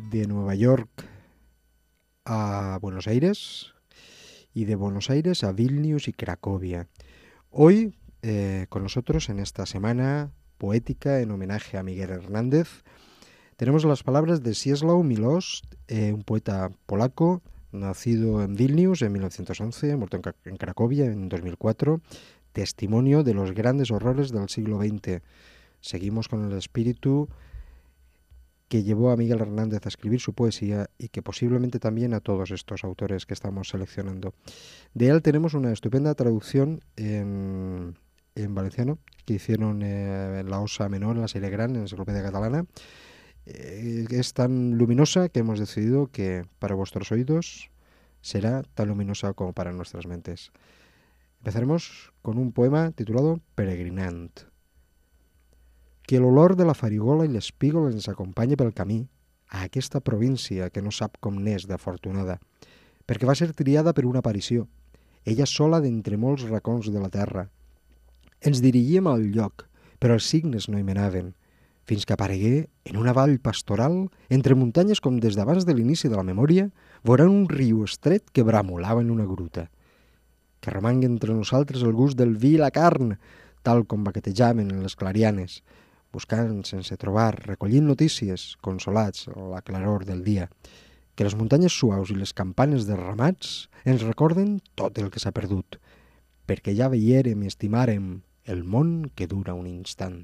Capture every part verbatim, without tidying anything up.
de Nueva York a Buenos Aires y de Buenos Aires a Vilnius y Cracovia. Hoy, eh, con nosotros en esta semana poética en homenaje a Miguel Hernández, tenemos las palabras de Czesław Miłosz, eh, un poeta polaco, nacido en Vilnius en mil novecientos once, muerto en, en Cracovia en dos mil cuatro, testimonio de los grandes horrores del siglo veinte. Seguimos con el espíritu que llevó a Miguel Hernández a escribir su poesía y que posiblemente también a todos estos autores que estamos seleccionando. De él tenemos una estupenda traducción en, en valenciano que hicieron eh, en la Osa Menor, en la Serie Gran, en la Enciclopedia Catalana. Eh, es tan luminosa que hemos decidido que para vuestros oídos será tan luminosa como para nuestras mentes. Empezaremos con un poema titulado Peregrinant. Que l'olor de la farigola i l'espígol ens acompanyi pel camí a aquesta província que no sap com n'és d'afortunada, perquè va ser triada per una aparició, ella sola d'entre molts racons de la terra. Ens dirigíem al lloc, però els signes no hi menaven, fins que aparegué en una vall pastoral, entre muntanyes com des d'abans de l'inici de la memòria, veuran un riu estret que bramolava en una gruta. Que romangui entre nosaltres el gust del vi i la carn, tal com baquetejaven en les clarianes, buscant sense trobar, recollint notícies, consolats a la claror del dia. Que les muntanyes suaus i les campanes dels ramats ens recorden tot el que s'ha perdut, perquè ja veiérem i estimàrem el món que dura un instant.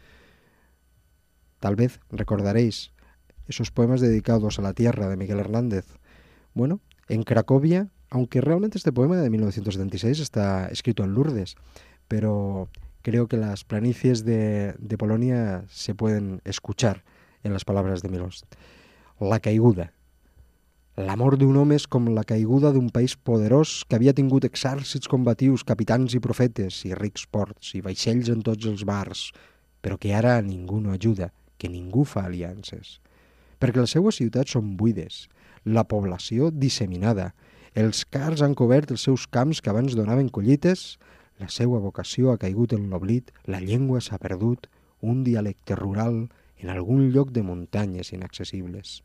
Tal vez recordaréis esos poemas dedicados a la tierra de Miguel Hernández. Bueno, en Cracovia, aunque realmente este poema de mil novecientos setenta y seis está escrito en Lourdes, pero creo que las planicies de, de Polonia se pueden escuchar en las palabras de Miłosz. La caiguda. L'amor d'un home és com la caiguda d'un país poderós que havia tingut exèrcits combatius, capitans i profetes, i rics ports, i vaixells en tots els bars, però que ara ningú no ajuda, que ningú fa aliances. Perquè les seues ciutats són buides, la població disseminada, els cars han cobert els seus camps que abans donaven collites, la seva vocació ha caigut en l'oblit, la llengua s'ha perdut, un dialecte rural en algun lloc de muntanyes inaccesibles.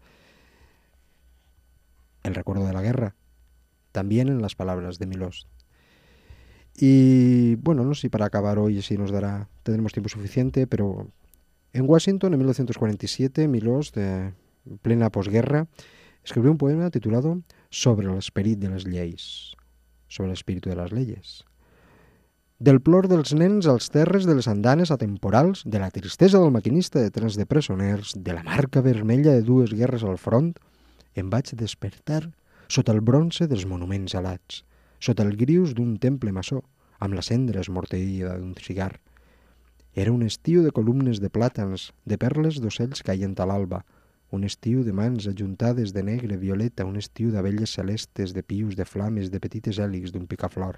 El recuerdo de la guerra, también en las palabras de Miłosz. Y bueno, no sé si para acabar hoy si nos dará, tendremos tiempo suficiente, pero en Washington en mil novecientos cuarenta y siete Miłosz, de plena posguerra, escribió un poema titulado Sobre l'esperit de les lleis, sobre l'espíritu de les leyes. Del plor dels nens als terres de les andanes atemporals, de la tristesa del maquinista de trens de presoners, de la marca vermella de dues guerres al front, em vaig despertar sota el bronze dels monuments alats, sota el grius d'un temple maçó, amb la cendra esmorteïda d'un cigar. Era un estiu de columnes de plàtans, de perles d'ocells caient a l'alba, un estiu de mans ajuntades de negre violeta, un estiu d'abelles celestes, de pius, de flames, de petites hèlix d'un picaflor.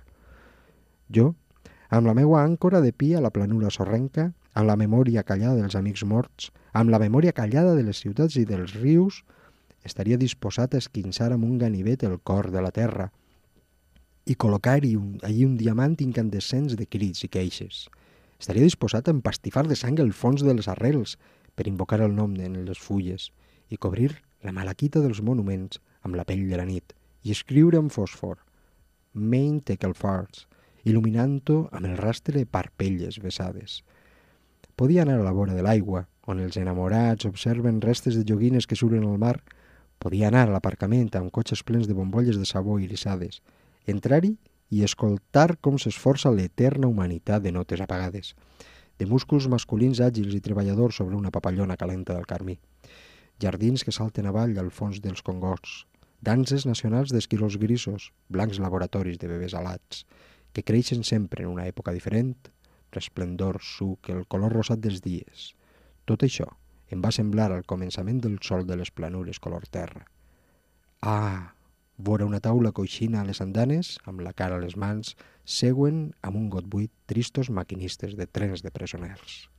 Jo, amb la meua àncora de pi a la planura sorrenca, amb la memòria callada dels amics morts, amb la memòria callada de les ciutats i dels rius, estaria disposat a esquinçar amb un ganivet el cor de la terra i col·locar-hi un, allí un diamant incandescents de crits i queixes. Estaria disposat a empastifar de sang el fons de les arrels per invocar el nom en les fulles i cobrir la malaquita dels monuments amb la pell de la nit i escriure amb fòsfor Main Tekel Farts, il·luminant-ho amb el rastre de parpelles vessades. Podia anar a la vora de l'aigua, on els enamorats observen restes de joguines que suren al mar. Podia anar a l'aparcament amb cotxes plens de bombolles de sabó irisades, entrar-hi i escoltar com s'esforça l'eterna humanitat de notes apagades, de músculs masculins àgils i treballadors sobre una papallona calenta del carmí, jardins que salten avall al fons dels congosts, danses nacionals d'esquirols grisos, blancs laboratoris de bebès alats, que creixen sempre en una època diferent, resplendor, suc, el color rosat dels dies. Tot això em va semblar al començament del sol de les planures color terra. Ah, vora una taula coixina a les andanes, amb la cara a les mans, seuen amb un got buit tristos maquinistes de trens de presoners.